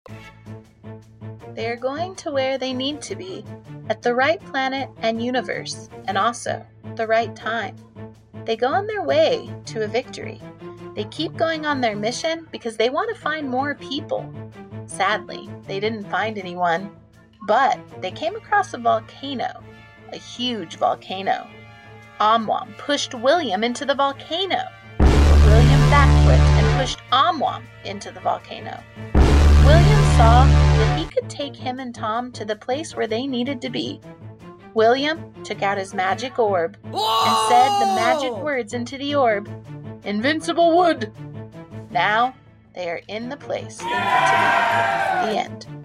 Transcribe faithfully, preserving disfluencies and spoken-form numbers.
They are going to where they need to be, at the right planet and universe, and also the right time. They go on their way to a victory. They keep going on their mission because they want to find more people. Sadly, they didn't find anyone, but they came across a volcano, a huge volcano. Omwam pushed William into the volcano. William backflipped and pushed Omwam into the volcano. William saw that he could take him and Tom to the place where they needed to be. William took out his magic orb Whoa! and said the magic words into the orb. Invincible wood! Now they are in the place they need to be. The end.